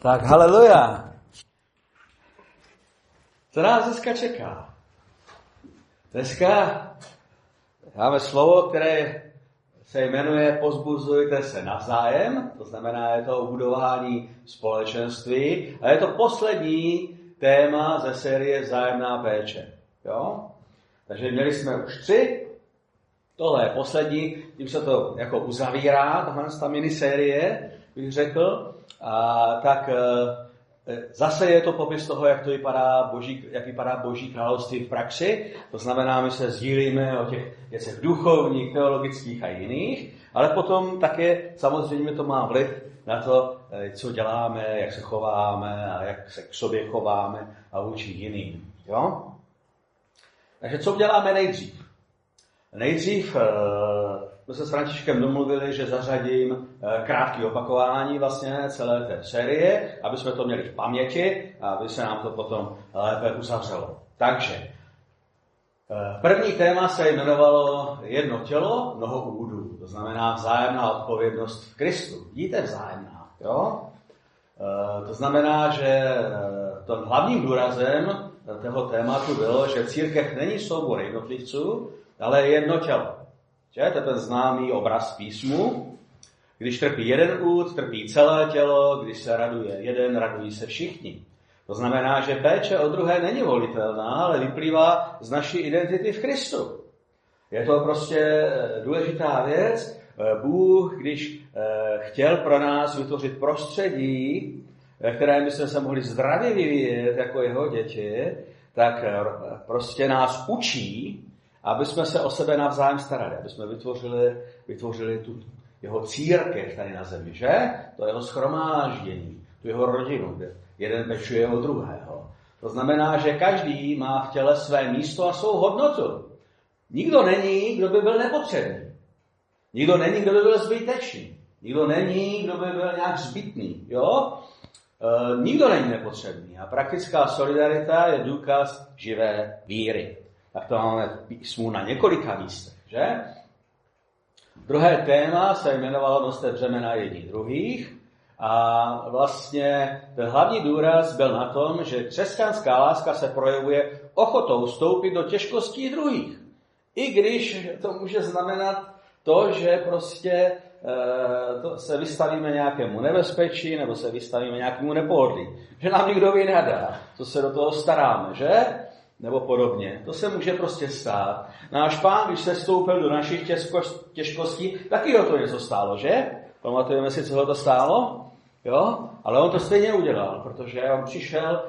Tak haleluja. Co nás dneska čeká? Dneska máme slovo, které se jmenuje Pozbuzujte se navzájem, to znamená, je to o budování společenství a je to poslední téma ze série Vzájemná péče. Jo? Takže měli jsme už 3, tohle je poslední, tím se to jako uzavírá, ta minisérie, bych řekl, tak zase je to popis toho, jak vypadá Boží království v praxi. To znamená, my se sdílíme o těch věcech duchovních, teologických a jiných, ale potom také samozřejmě to má vliv na to, co děláme, jak se chováme a jak se k sobě chováme a vůči jiným. Jo? Takže co uděláme nejdřív? Nejdřív jsme se s Františkem domluvili, že zařadím krátké opakování vlastně celé té série, aby jsme to měli v paměti a aby se nám to potom lépe uzavřelo. Takže první téma se jmenovalo Jedno tělo, mnoho údů. To znamená vzájemná odpovědnost v Kristu. Vidíte, vzájemná. Jo? To znamená, že tím hlavním důrazem toho tématu bylo, že církev není soubor jednotlivců, ale je jedno tělo. To je ten známý obraz písmu. Když trpí jeden úd, trpí celé tělo, když se raduje jeden, radují se všichni. To znamená, že péče o druhé není volitelná, ale vyplývá z naší identity v Kristu. Je to prostě důležitá věc. Bůh, když chtěl pro nás vytvořit prostředí, ve kterém bychom se mohli zdravě vyvíjet jako jeho děti, tak prostě nás učí, aby jsme se o sebe navzájem starali, aby jsme vytvořili tu jeho církev tady na zemi, že? To jeho shromáždění, tu jeho rodinu, kde jeden pečuje o druhého. To znamená, že každý má v těle své místo a svou hodnotu. Nikdo není, kdo by byl nepotřebný. Nikdo není, kdo by byl zbytečný. Nikdo není, kdo by byl nějak zbytný. Jo? Nikdo není nepotřebný. A praktická solidarita je důkaz živé víry. Tak to máme v písmu na několika místech, že? Druhé téma se jmenovalo Noste břemena jedni druhých a vlastně ten hlavní důraz byl na tom, že křesťanská láska se projevuje ochotou vstoupit do těžkostí druhých. I když to může znamenat to, že prostě se vystavíme nějakému nebezpečí nebo se vystavíme nějakému nepohodlí. Že nám nikdo vynadá, co se do toho staráme, že? Nebo podobně. To se může prostě stát. Náš Pán, když se vstoupil do našich těžkostí, taky ho to něco stálo, že? Pamatujeme si, co ho to stálo? Jo? Ale on to stejně udělal, protože on přišel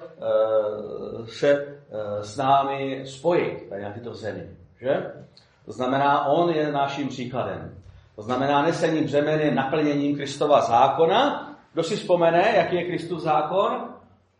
se s námi spojit tady na tyto zemi, že? To znamená, on je naším příkladem. To znamená, nesení břemeny naplněním Kristova zákona. Kdo si vzpomene, jaký je Kristův zákon?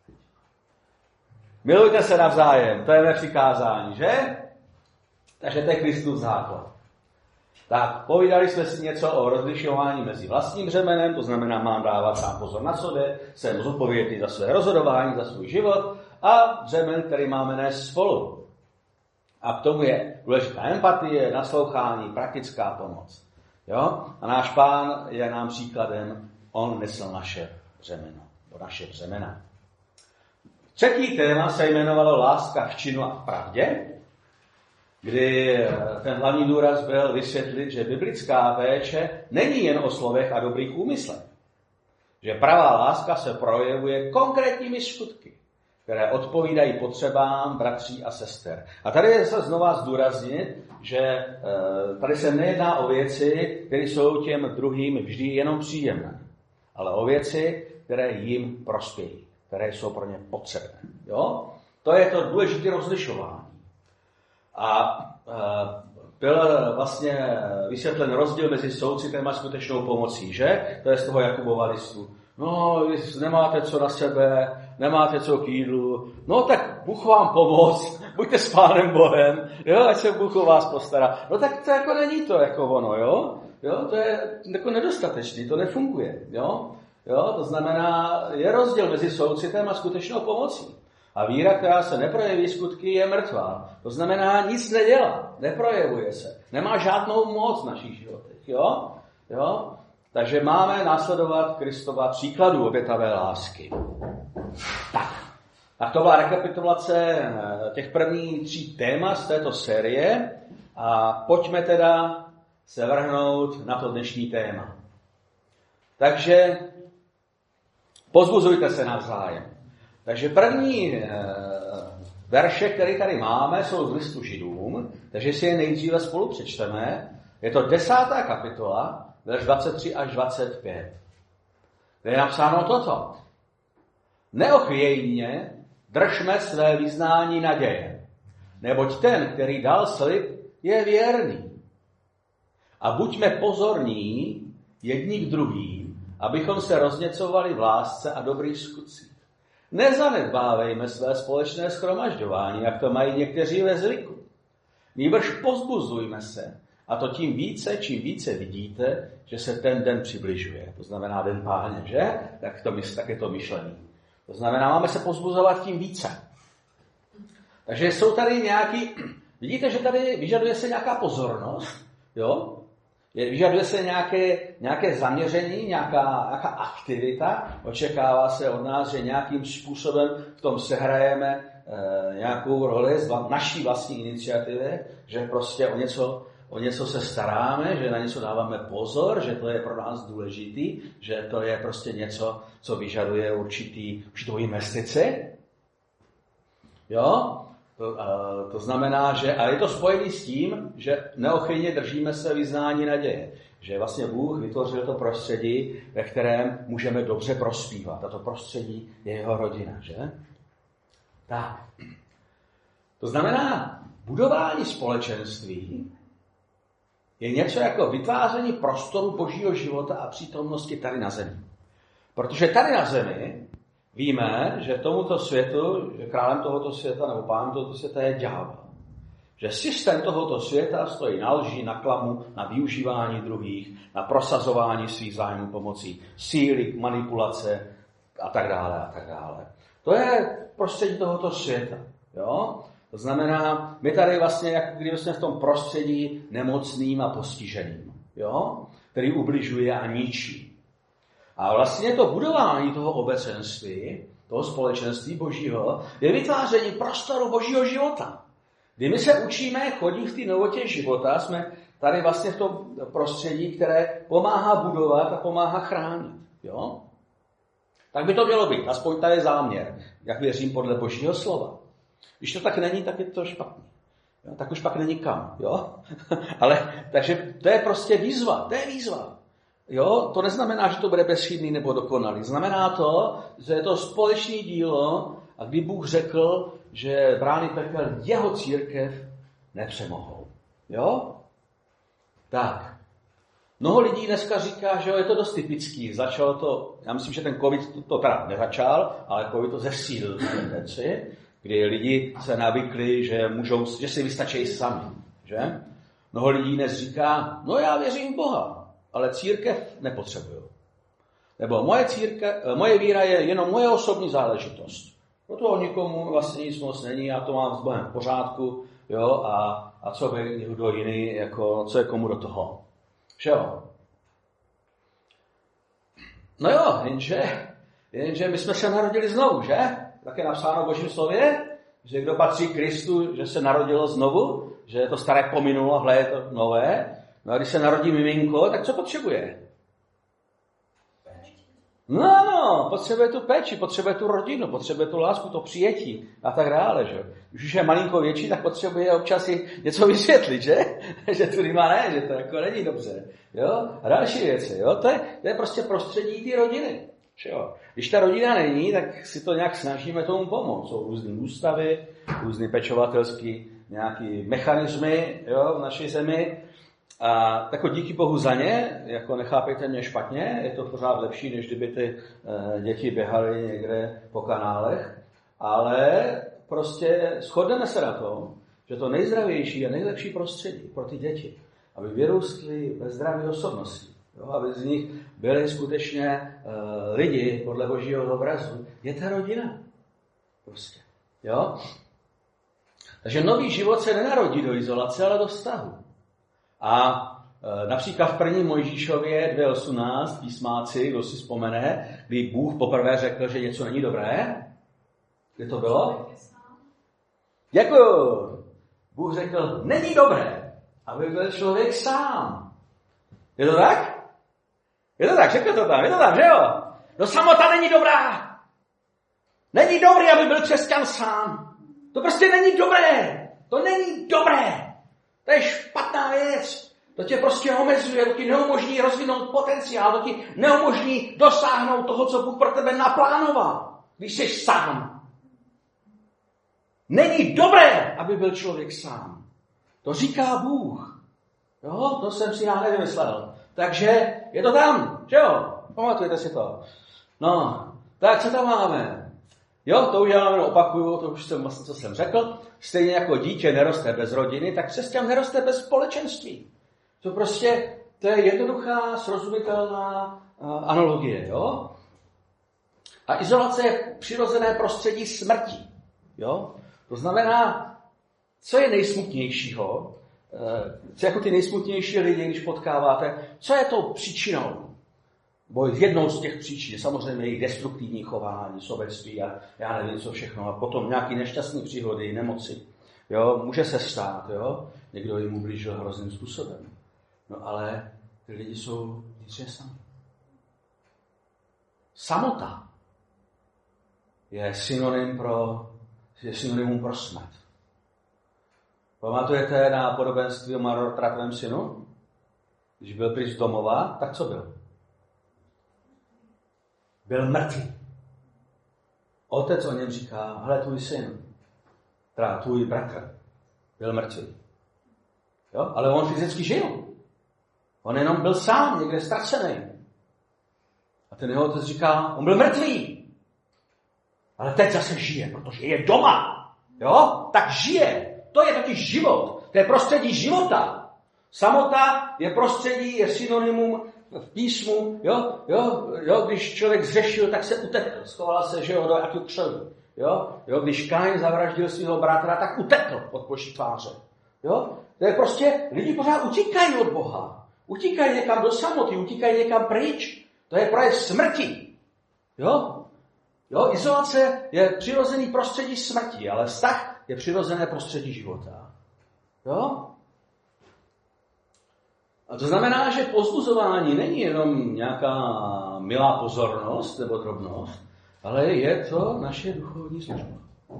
Milujte se navzájem, to je mé přikázání, že? Takže to je Kristův zákon. Tak, povídali jsme si něco o rozlišování mezi vlastním břemenem, to znamená, mám dávat sám pozor na sobě, jsem zodpovědný za své rozhodování, za svůj život a břemen, který máme nést spolu. A k tomu je důležitá empatie, naslouchání, praktická pomoc. Jo? A náš Pán je nám příkladem, on nesl naše břemeno, naše břemena. Třetí téma se jmenovalo Láska v činu a v pravdě, kdy ten hlavní důraz byl vysvětlit, že biblická péče není jen o slovech a dobrých úmyslech. Že pravá láska se projevuje konkrétními skutky, které odpovídají potřebám bratří a sester. A tady je se znova zdůraznit, že tady se nejedná o věci, které jsou těm druhým vždy jenom příjemné, ale o věci, které jim prospějí, které jsou pro ně potřebné. Jo? To je to důležité rozlišování. A byl vlastně vysvětlen rozdíl mezi soucitem a skutečnou pomocí, že? To je z toho Jakubova listu. No, vy nemáte co na sebe, nemáte co k jídlu, no tak Bůh vám pomoct, buďte s Pánem Bohem, jo, ať se Bůh o vás postará. No tak to jako není to jako ono, jo? Jo, to je jako nedostatečný, to nefunguje, jo? Jo, to znamená, je rozdíl mezi soucitem a skutečnou pomocí. A víra, která se neprojeví skutky, je mrtvá. To znamená, nic nedělá, neprojevuje se, nemá žádnou moc v našich životech. Jo? Jo? Takže máme následovat Kristova příkladu obětavé lásky. Tak to byla rekapitulace těch prvních 3 témat z této série a pojďme teda se vrhnout na to dnešní téma. Takže pozbuzujte se navzájem. Takže první verše, které tady máme, jsou z listu Židům, takže si je nejdříve spolu přečteme. Je to 10. kapitola, verš 23 až 25. Kde je napsáno toto. Neochvějně držme své vyznání naděje, neboť ten, který dal slib, je věrný. A buďme pozorní jedni k druhým, abychom se rozněcovali v lásce a dobrých skutcích. Nezanedbávejme své společné shromažďování, jak to mají někteří ve zvyku. Nýbrž pozbuzujme se, a to tím více, čím více vidíte, že se ten den přibližuje. To znamená den Páně, že? Tak je to myšlení. To znamená, máme se pozbuzovat tím více. Takže jsou tady nějaký... Vidíte, že tady vyžaduje se nějaká pozornost, jo? Vyžaduje se nějaké zaměření, nějaká aktivita. Očekává se od nás, že nějakým způsobem v tom sehrajeme nějakou roli z naší vlastní iniciativy, že prostě o něco se staráme, že na něco dáváme pozor, že to je pro nás důležitý, že to je prostě něco, co vyžaduje určitou investici. Jo? To znamená, že a je to spojené s tím, že neochvějně držíme se vyznání naděje. Že vlastně Bůh vytvořil to prostředí, ve kterém můžeme dobře prospívat. A to prostředí je jeho rodina, že? Tak. To znamená, budování společenství je něco jako vytváření prostoru božího života a přítomnosti tady na zemi. Protože tady na zemi víme, že tomuto světu, že králem tohoto světa nebo pánem tohoto světa je ďábel. Že systém tohoto světa stojí na lži, na klamu, na využívání druhých, na prosazování svých zájmů pomocí síly, manipulace a tak dále a tak dále. To je prostředí tohoto světa. Jo? To znamená, my tady vlastně, jak kdyby jsme v tom prostředí nemocným a postiženým, jo? Který ubližuje a ničí. A vlastně to budování toho obecenství, toho společenství božího, je vytváření prostoru božího života. Kdy my se učíme chodit v té novotě života, jsme tady vlastně v tom prostředí, které pomáhá budovat a pomáhá chránit. Jo? Tak by to mělo být, aspoň tady je záměr, jak věřím podle božího slova. Když to tak není, tak je to špatný. Jo? Tak už pak není kam. Jo? Takže to je prostě výzva. To je výzva. Jo? To neznamená, že to bude bezchybný nebo dokonalý. Znamená to, že je to společné dílo a kdy Bůh řekl, že brány pekel jeho církev nepřemohou. Jo? Tak. Mnoho lidí dneska říká, že je to dost typický. Začalo to, já myslím, že ten covid to teda nezačal, ale covid to zesílil tendenci, kdy lidi se navykli, že si vystačí sami. Že? Mnoho lidí dnes říká, no já věřím v Boha, ale církev nepotřebuju. Nebo moje víra je jenom moje osobní záležitost. Proto nikomu vlastně nic moc není, já to mám s Bohem v pořádku, jo, a co by někdo jiný, jako, co je komu do toho. Že jo? No jo, jenže my jsme se narodili znovu, že? Tak je napsáno v Božím slově, že kdo patří Kristu, že se narodilo znovu, že to staré pominulo a hle je to nové. No a když se narodí miminko, tak co potřebuje? No, potřebuje tu péči, potřebuje tu rodinu, potřebuje tu lásku, to přijetí a tak dále, že? Když je malinko větší, tak potřebuje občas si něco vysvětlit, že? Že tu rýma ne, že to jako není dobře, jo? A další věci, jo? To je prostě prostředí té rodiny, jo? Když ta rodina není, tak si to nějak snažíme tomu pomoct. Jsou různý ústavy, různý pečovatelský nějaký mechanismy, jo, v naší zemi. A tak díky Bohu za ně, jako nechápejte mě špatně, je to pořád lepší, než kdyby ty děti běhaly někde po kanálech, ale prostě shodneme se na tom, že to nejzdravější a nejlepší prostředí pro ty děti, aby vyrůstly ve zdravé osobnosti, jo, aby z nich byli skutečně lidi podle Božího obrazu, je ta rodina. Prostě, jo? Takže nový život se nenarodí do izolace, ale do vztahu. A Například v 1. Mojžíšově 2.18 písmáci, kdo si vzpomene, kdy Bůh poprvé řekl, že něco není dobré. Kde to bylo? Jako Bůh řekl, není dobré, aby byl člověk sám. Je to tak? Je to tak, řekl to tam, že jo? No samota není dobrá. Není dobré, aby byl křesťan sám. To prostě není dobré. To není dobré. To je špatná věc. To tě prostě omezuje, to ti neumožní rozvinout potenciál, to ti neumožní dosáhnout toho, co Bůh pro tebe naplánoval, když jsi sám. Není dobré, aby byl člověk sám. To říká Bůh. Jo, to jsem si já nevymyslel. Takže je to tam, že jo? Pamatujete si to. No, tak co tam máme? Jo, to už já opakuju, to už jsem vlastně, co jsem řekl. Stejně jako dítě neroste bez rodiny, tak křesťan neroste bez společenství. To je jednoduchá, srozumitelná analogie, jo? A izolace je přirozené prostředí smrti, jo? To znamená, co je nejsmutnějšího, co jako ty nejsmutnější lidi, když potkáváte, co je tou příčinou? Bo jednou z těch příčin, samozřejmě jejich destruktivní chování, sobectví a já nevím co všechno, a potom nějaký nešťastný příhody, nemoci. Jo, může se stát, jo? Někdo jim ublížil hrozným způsobem. No ale ty lidi jsou vnitřně sami. Samota je synonymum pro smrt. Pamatujete na podobenství o marnotratném synu? Když byl pryč z domova, tak co byl? Byl mrtvý. Otec o něm říká, hele, tvůj syn, teda tvůj bratr, byl mrtvý. Jo? Ale on fyzicky žil. On jenom byl sám, někde ztracený. A ten jeho otec říká, on byl mrtvý. Ale teď zase žije, protože je doma. Jo? Tak žije. To je totiž život. To je prostředí života. Samota je prostředí, je synonymum v písmu. Jo? Když člověk zřešil, tak se utekl. Schoval se, že jo, do jakého křovu. Jo? Když Kain zavraždil svého bratra, tak utekl od boží tváře. Jo? To je prostě, lidi pořád utíkají od Boha. Utíkají někam do samoty, utíkají někam pryč. To je projev smrti. Jo? Izolace je přirozený prostředí smrti, ale vztah je přirozené prostředí života. Jo? A to znamená, že povzbuzování není jenom nějaká milá pozornost nebo drobnost, ale je to naše duchovní služba.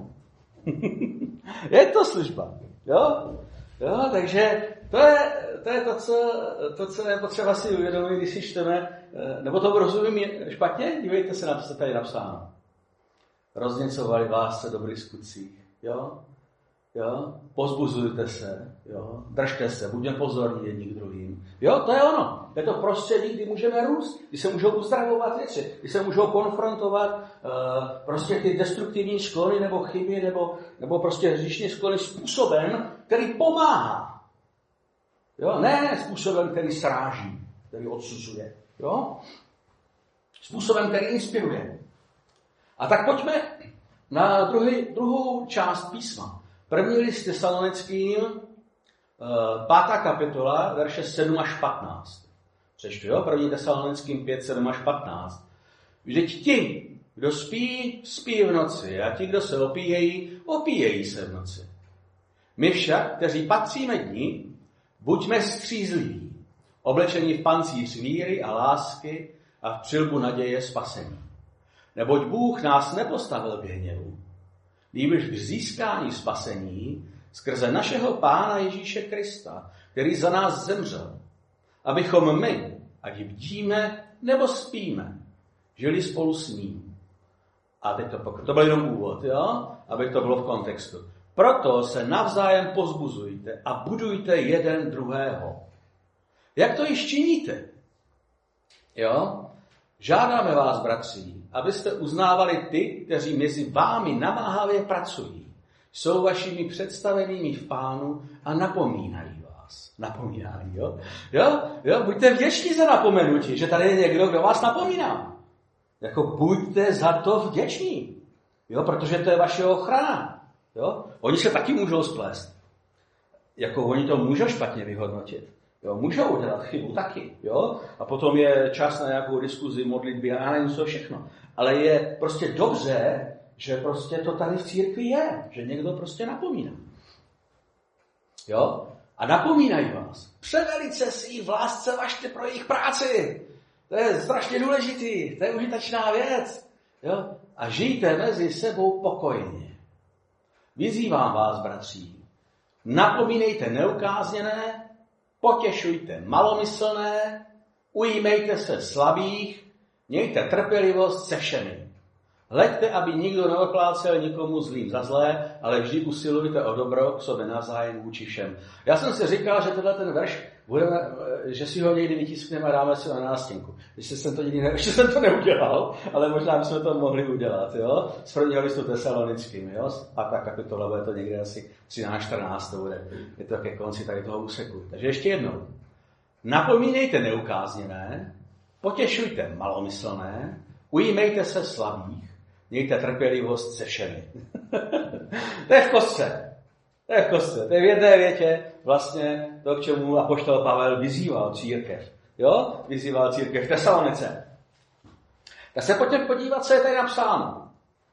Je to služba. Jo, takže to je to, co je potřeba si uvědomit, když si čteme, nebo to rozumím špatně? Dívejte se, na co tady napsáno. Rozněcovali vás se dobrých skutcích. Jo? Pozbuzujte se, jo? Držte se, buďme pozorní jedni k druhým. Jo, to je ono. Je to prostředí, kdy můžeme růst, kdy se můžou uzdravovat věci, kdy se můžou konfrontovat prostě ty destruktivní sklony nebo chyby nebo prostě hříšní sklony způsobem, který pomáhá. Jo? Ne způsobem, který sráží, který odsuzuje. Jo? Způsobem, který inspiruje. A tak pojďme na druhou část písma. První list Tesalonickým, 5. kapitola, verše 7 až 15. Přečtu, jo? 1. Tesalonickým 5, 7 až 15. Vždyť ti, kdo spí, spí v noci, a ti, kdo se opíjejí se v noci. My však, kteří patříme dni, buďme střízliví, oblečení v pancíř víry a lásky a v přilbu naděje spasení. Neboť Bůh nás nepostavil k hněvu, nýbrž k získání spasení skrze našeho Pána Ježíše Krista, který za nás zemřel, abychom my, ať bdíme nebo spíme, žili spolu s ním. A teď to byl jenom úvod, jo? Aby to bylo v kontextu. Proto se navzájem pozbuzujte a budujte jeden druhého. Jak to již činíte? Jo? Žádáme vás, bratři, abyste uznávali ty, kteří mezi vámi namáhavě pracují, jsou vašimi představenými v Pánu a napomínají vás. Napomínají, jo? Jo? Buďte vděční za napomenutí, že tady je někdo, kdo vás napomíná. Jako buďte za to vděční, jo? Protože to je vaše ochrana. Jo? Oni se taky můžou splést. Jako oni to můžou špatně vyhodnotit. Jo, můžou dělat chybu taky, jo? A potom je čas na nějakou diskuzi, modlitby a já nevím co všechno. Ale je prostě dobře, že prostě to tady v církvi je, že někdo prostě napomíná. Jo? A napomínají vás. Převelice si jich v lásce važte pro jejich práci. To je strašně důležitý, to je užitečná věc. Jo? A žijte mezi sebou pokojně. Vyzývám vás, bratří, napomínejte neukázněné, potěšujte malomyslné, ujímejte se slabých, mějte trpělivost se všemi. Hleďte, aby nikdo neoplácel nikomu zlým za zlé, ale vždy usilujte o dobro k sobě navzájem vůči všem. Já jsem si říkal, že tenhle ten verš že si ho někdy vytiskneme a dáme si ho na nástěnku. Ještě jsem to neudělal, ale možná bychom to mohli udělat. Jo? Z prvního listu Tesalonickým. Jo? A ta kapitola bude to někde asi 13-14 to bude. Je to ke konci tady toho úseku. Takže ještě jednou. Napomínejte neukázněné, potěšujte malomyslné, ujímejte se slabých, mějte trpělivost se všemi. To je v kostce. To je v kostce. To je v jedné větě vlastně to, k čemu apoštol Pavel vyzýval církev. Jo? Vyzýval církev v Tesalonice. Tak se pojďme podívat, co je tady napsáno.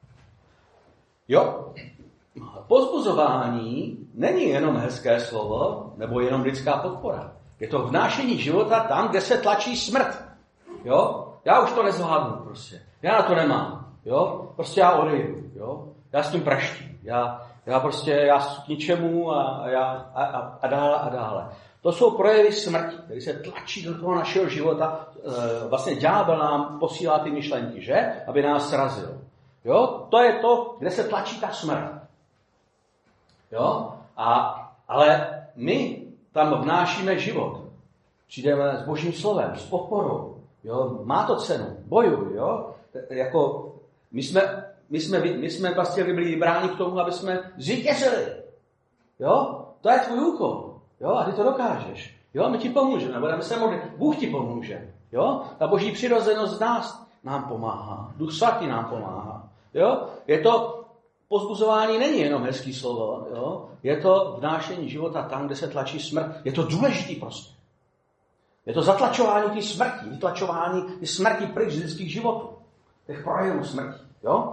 Jo? Pozbuzování není jenom hezké slovo, nebo jenom lidská podpora. Je to vnášení života tam, kde se tlačí smrt. Jo? Já už to nezvládnu prostě. Já na to nemám. Jo? Prostě já odejdu. Jo? Já s tím praštím. Já k ničemu a dále. To jsou projevy smrti, které se tlačí do toho našeho života. Vlastně ďábel nám posílá ty myšlenky, že? Aby nás srazil. Jo? To je to, kde se tlačí ta smrt. Jo? Ale my tam vnášíme život. Přijdeme s Božím slovem, s podporou. Jo? Má to cenu. Bojuj. Jo? Jako my jsme vlastně byli vybráni k tomu, aby jsme zvítězili. Jo? To je tvůj úkol. Jo? A ty to dokážeš. Jo? My ti pomůžeme, budeme se modlit. Bůh ti pomůže. Jo? Ta boží přirozenost nám pomáhá. Duch svatý nám pomáhá. Jo? Je to pozbuzování není jenom hezký slovo. Jo? Je to vnášení života tam, kde se tlačí smrt. Je to důležitý prostě. Je to zatlačování té smrti. Vytlačování té smrti pryč z lidských životů. Těch projevů smrti. Jo?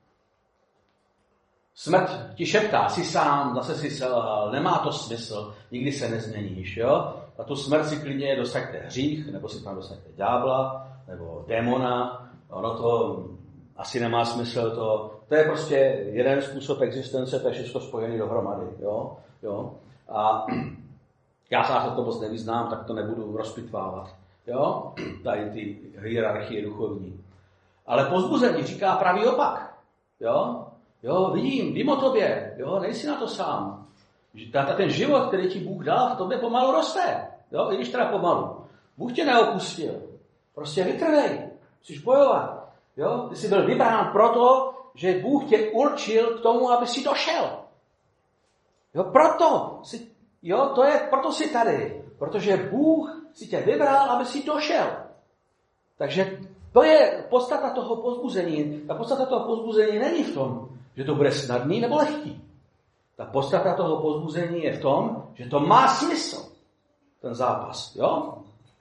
Smrt ti šeptá, jsi sám, zase si selhal, nemá to smysl, nikdy se nezměníš. Jo? A tu smrt si klidně dosaďte hřích, nebo si tam dosaďte ďábla, nebo démona. Ono to asi nemá smysl. To je prostě jeden způsob existence, takže je to spojený dohromady. Jo? A já se to moc nevyznám, tak to nebudu rozpitvávat. Jo? Tady ty hierarchie duchovní. Ale pozbuzení říká pravý opak. Jo, vím o tobě. Jo, nejsi na to sám. Ten život, který ti Bůh dal, v tobě pomalu roste. Jo, i když teda pomalu. Bůh tě neopustil. Prostě vytrvej. Musíš bojovat. Jo, ty jsi byl vybrán proto, že Bůh tě určil k tomu, aby si došel. Jo, proto jsi tady. Protože Bůh si tě vybral, aby si došel. Takže to je podstata toho povzbuzení. Ta podstata toho povzbuzení není v tom, že to bude snadný nebo lehký. Ta podstata toho povzbuzení je v tom, že to má smysl, ten zápas. Jo?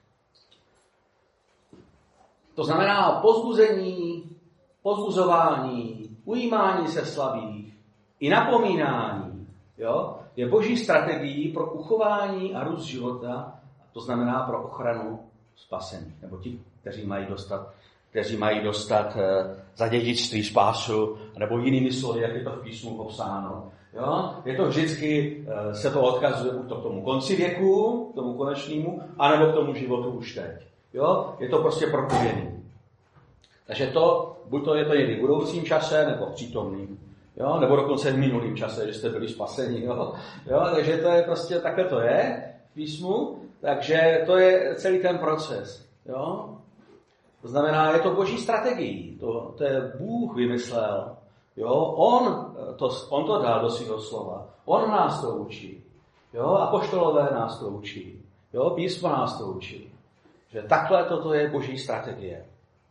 To znamená povzbuzení, povzbuzování, ujímání se slabých i napomínání. Jo? Je boží strategií pro uchování a růst života, to znamená pro ochranu spasení. Nebo ti, kteří mají dostat za dědictví spásu, nebo jinými slovy, jak je to v písmu popsáno. Jo? Je to vždycky, se to odkazuje buď to k tomu konci věku, k tomu konečnému, anebo k tomu životu už teď. Jo? Je to prostě propojený. Takže buď to je to někdy v budoucím čase, nebo v přítomným. Jo? Nebo dokonce v minulým čase, že jste byli spaseni. Jo? Takže to je prostě, takhle to je v písmu. Takže to je celý ten proces. Jo? To znamená, je to boží strategií. To je Bůh vymyslel. Jo? On to dal do svého slova. On nás to učí. Jo? Apoštolové nás to učí. Jo? Písmo nás to učí. Že takhle toto je boží strategie.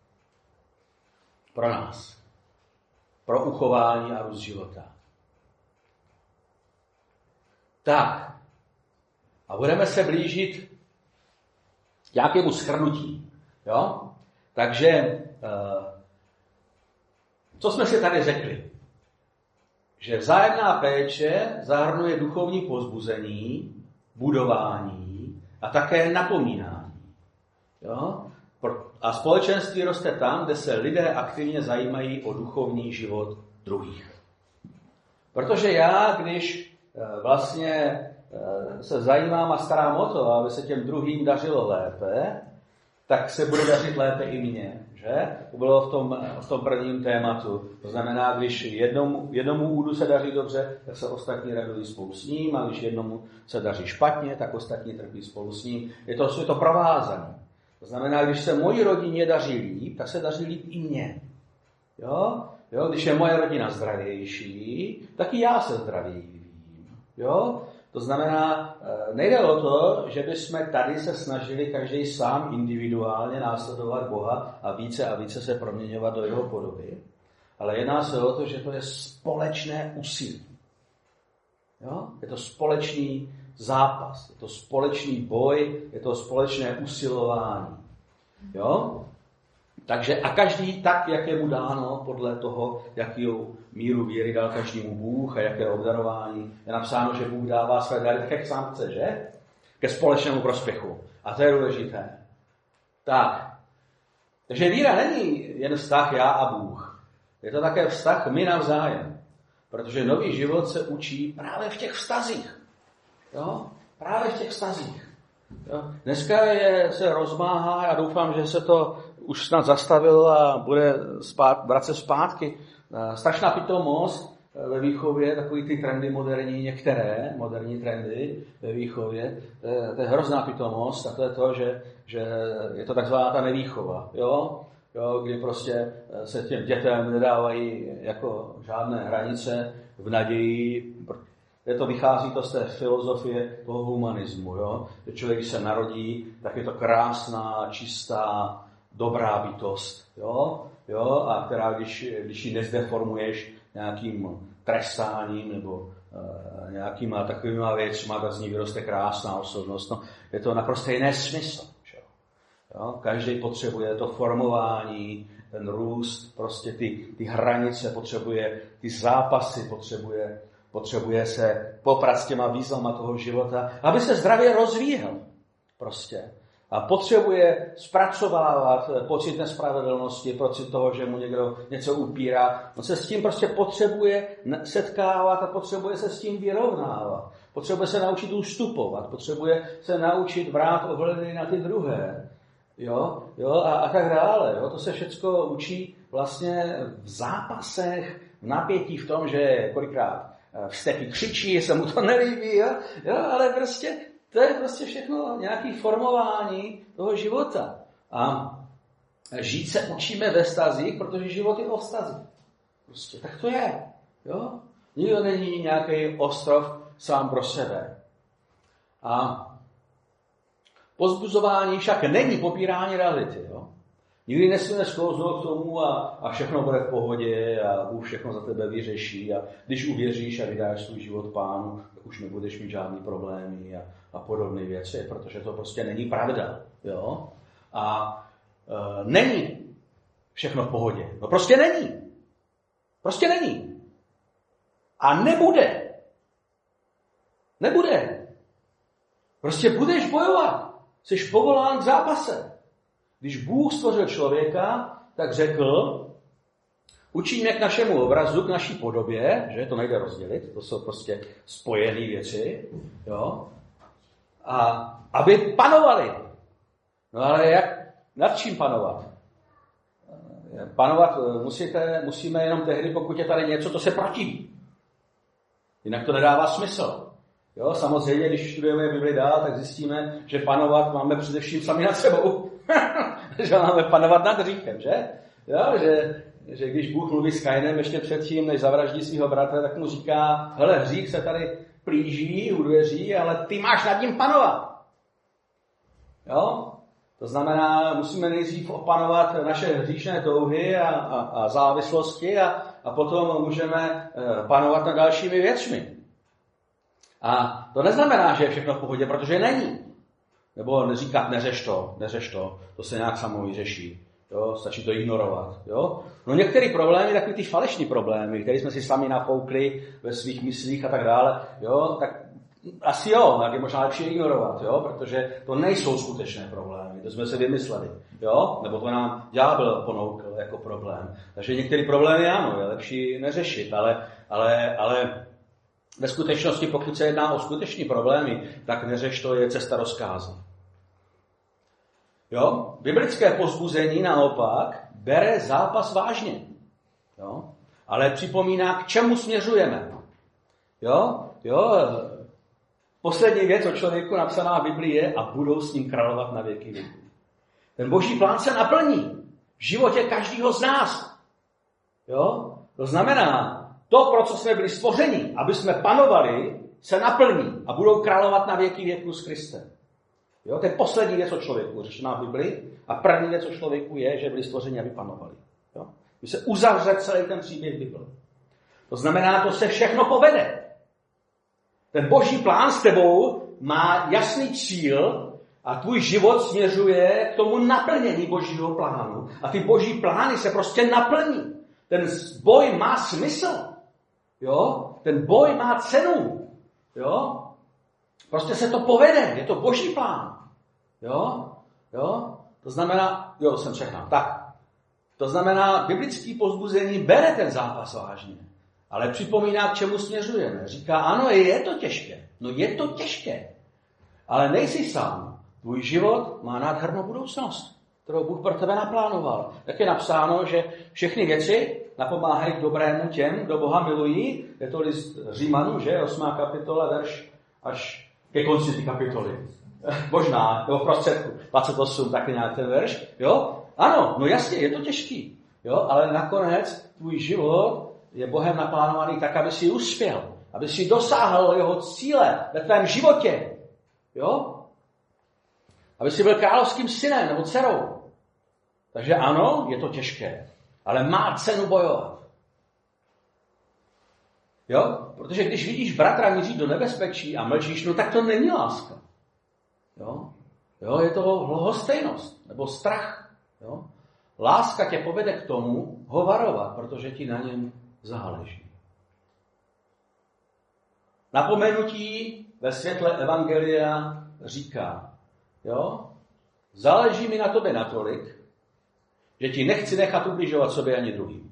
Pro nás. Pro uchování a růst života. Tak. A budeme se blížit nějakému shrnutí. Jo? Takže, co jsme si tady řekli? Že vzájemná péče zahrnuje duchovní povzbuzení, budování a také napomínání. Jo? A společenství roste tam, kde se lidé aktivně zajímají o duchovní život druhých. Protože já, když vlastně se zajímám a starám o to, aby se těm druhým dařilo lépe, tak se bude dařit lépe i mně. Že? To bylo v tom prvním tématu. To znamená, když jednomu údu se daří dobře, tak se ostatní radují spolu s ním, a když jednomu se daří špatně, tak ostatní trpí spolu s ním. Je to provázané. To znamená, když se mojí rodině daří líp, tak se daří líp i mně. Jo? Když je moje rodina zdravější, tak i já se zdravěji vyvíjím. Jo? To znamená, nejde o to, že bychom tady se snažili každý sám individuálně následovat Boha a více se proměňovat do jeho podoby, ale jedná se o to, že to je společné úsilí. Jo? Je to společný zápas, je to společný boj, je to společné usilování. Jo? Takže a každý tak, jak je mu dáno, podle toho, jakou míru víry dal každému Bůh a jaké obdarování. Je napsáno, že Bůh dává své dary tak, jak sám chce, že? Ke společnému prospěchu. A to je důležité. Tak. Takže víra není jen vztah já a Bůh. Je to také vztah my navzájem. Protože nový život se učí právě v těch vztazích. Jo? Právě v těch vztazích. Jo? Dneska se rozmáhá, já doufám, že se to už snad zastavilo a bude vracet zpátky. Strašná pitomost ve výchově, takový ty trendy moderní, některé moderní trendy ve výchově, to je hrozná pitomost a to je to, že je to takzvaná ta nevýchova, jo, kdy prostě se těm dětem nedávají jako žádné hranice v naději, to vychází to z té filozofie toho humanismu, jo, že člověk, když se narodí, tak je to krásná, čistá, dobrá bytost, jo, a která, když ji nezdeformuješ nějakým trestáním nebo nějakýma takovýma věcma, tak z ní vyroste krásná osobnost. No, je to naprosto nesmysl. Jo? Každý potřebuje to formování, ten růst, prostě ty hranice, potřebuje ty zápasy, potřebuje se poprat s těma výzvama toho života, aby se zdravě rozvíjel. Prostě. A potřebuje zpracovávat pocit nespravedlnosti, pocit toho, že mu někdo něco upírá. On se s tím prostě potřebuje setkávat a potřebuje se s tím vyrovnávat. Potřebuje se naučit ustupovat, potřebuje se naučit brát ohledy na ty druhé. Jo, a tak dále. Jo. To se všecko učí vlastně v zápasech, v napětí v tom, že kolikrát vzteky křičí, se mu to nelíbí, jo, ale prostě to je prostě všechno nějaké formování toho života. A žít se učíme ve vztazích, protože život je o vztazích. Prostě tak to je. Jo? Nikdo není nějaký ostrov sám pro sebe. A povzbuzování však není popírání reality. Jo? Nikdy nesmíme sklouznout k tomu a všechno bude v pohodě a Bůh všechno za tebe vyřeší. A když uvěříš a vydáš svůj život Pánu, tak už nebudeš mít žádný problémy a podobné věci, protože to prostě není pravda. Jo? A není všechno v pohodě. No prostě není. Prostě není. A nebude. Nebude. Prostě budeš bojovat. Jsi povolán k zápase. Když Bůh stvořil člověka, tak řekl, učíme k našemu obrazu, k naší podobě, že to nejde rozdělit, to jsou prostě spojené věci, jo, a aby panovali. No ale nad čím panovat? Panovat musíme jenom tehdy, pokud je tady něco, co se protiví. Jinak to nedává smysl. Jo, samozřejmě, když studujeme Bibli dál, tak zjistíme, že panovat máme především sami nad sebou. Že máme panovat nad hříchem, že? Jo, že když Bůh mluví s Kainem ještě předtím, než zavraždí svého bratra, tak mu říká, hele, hřích se tady plíží u dveří, ale ty máš nad ním panovat. Jo? To znamená, musíme nejdřív opanovat naše hříšné touhy a závislosti a potom můžeme panovat nad dalšími věcmi. A to neznamená, že je všechno v pohodě, protože není. Nebo neříkat, neřeš to se nějak samo vyřeší. Jo, stačí to ignorovat. Jo? No některé problémy, takový ty falešní problémy, které jsme si sami nafoukli ve svých myslích a tak dále, jo, tak asi jo, tak je možná lepší ignorovat, jo, protože to nejsou skutečné problémy, to jsme si vymysleli, jo, nebo to nám ďábel ponoukl jako problém. Takže některé problémy ano, je lepší neřešit, ale ve skutečnosti, pokud se jedná o skutečné problémy, tak neřeš, to je cesta rozkázy. Jo? Biblické povzbuzení naopak bere zápas vážně. Jo? Ale připomíná, k čemu směřujeme. Jo? Poslední věc o člověku napsaná v Biblii je a budou s ním královat na věky věků. Ten boží plán se naplní v životě každého z nás. Jo? To znamená, to, pro co jsme byli stvořeni, aby jsme panovali, se naplní a budou královat na věky věků s Kristem. Jo? To je poslední věc o člověku, řešená v Biblii. A první věc o člověku je, že byli stvořeni, aby panovali. Jo? Když se uzavře celý ten příběh Bible. To znamená, to se všechno povede. Ten boží plán s tebou má jasný cíl a tvůj život směřuje k tomu naplnění božího plánu. A ty boží plány se prostě naplní. Ten boj má smysl. Jo? Ten boj má cenu. Jo? Prostě se to povede. Je to boží plán. Jo? To znamená, jsem všechno. Tak. To znamená, biblické povzbuzení bere ten zápas vážně. Ale připomíná, k čemu směřujeme. Říká, ano, je to těžké. No je to těžké. Ale nejsi sám. Tvůj život má nádhernou budoucnost, kterou Bůh pro tebe naplánoval. Tak je napsáno, že všechny věci napomáhají k dobrému těm, kdo Boha milují. Je to list Římanů, že? 8. kapitola, verš až ke konci ty kapitoly. Možná, nebo v prostředku. 28, taky nějak ten verš. Jo? Ano, no jasně, je to těžký. Jo? Ale nakonec tvůj život je Bohem naplánovaný tak, aby si uspěl. Aby si dosáhl jeho cíle ve tvém životě. Jo? Aby si byl královským synem nebo dcerou. Takže ano, je to těžké. Ale má cenu bojovat. Jo? Protože když vidíš bratra mířit do nebezpečí a mlčíš, no tak to není láska. Jo? Je to lhostejnost nebo strach. Jo? Láska tě povede k tomu ho varovat, protože ti na něm záleží. Napomenutí ve světle evangelia říká, jo? Záleží mi na tobě natolik, že ti nechci nechat ubližovat sobě ani druhým.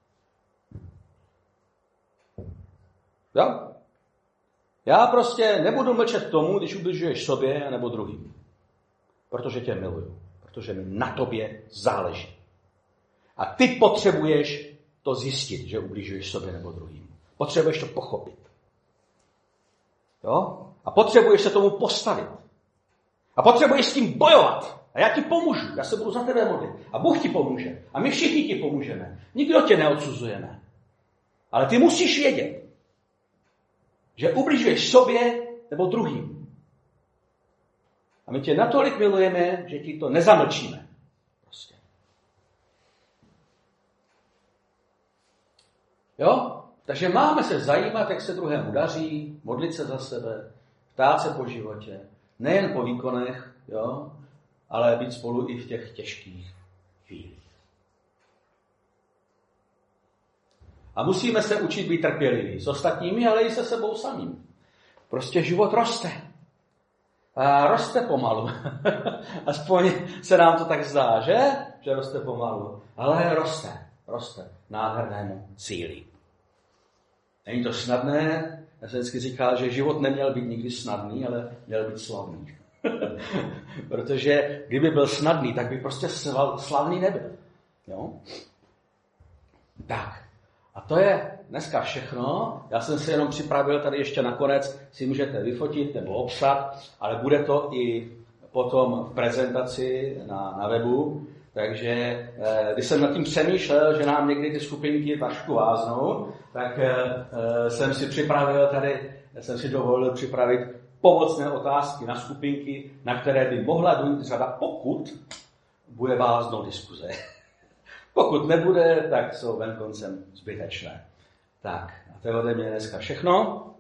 Jo? Já prostě nebudu mlčet tomu, když ubližuješ sobě nebo druhým. Protože tě miluju. Protože mi na tobě záleží. A ty potřebuješ to zjistit, že ubližuješ sobě nebo druhým. Potřebuješ to pochopit. Jo? A potřebuješ se tomu postavit. A potřebuješ s tím bojovat. A já ti pomůžu. Já se budu za tebe modlit. A Bůh ti pomůže. A my všichni ti pomůžeme. Nikdo tě neodsuzujeme. Ale ty musíš vědět, že ubližuješ sobě nebo druhým. A my tě natolik milujeme, že ti to nezamlčíme. Prostě. Jo? Takže máme se zajímat, jak se druhému daří, modlit se za sebe, ptát se po životě, nejen po výkonech, jo? Ale být spolu i v těch těžkých chvílích. A musíme se učit být trpěliví s ostatními, ale i se sebou samým. Prostě život roste. A roste pomalu. Aspoň se nám to tak zdá, že? Že roste pomalu. Ale roste nádhernému cíli. Není to snadné. Já jsem vždycky říkal, že život neměl být nikdy snadný, ale měl být slavný. Protože kdyby byl snadný, tak by prostě slavný nebyl. Jo? Tak. A to je dneska všechno. Já jsem si jenom připravil, tady ještě nakonec si můžete vyfotit nebo obsat, ale bude to i potom v prezentaci na webu. Takže když jsem nad tím přemýšlel, že nám někdy ty skupinky trošku váznou, tak jsem si dovolil připravit pomocné otázky na skupinky, na které by mohla dojít řada, pokud bude váznou diskuze. Pokud nebude, tak jsou venkoncem zbytečné. Tak, a to je ode mě dneska všechno.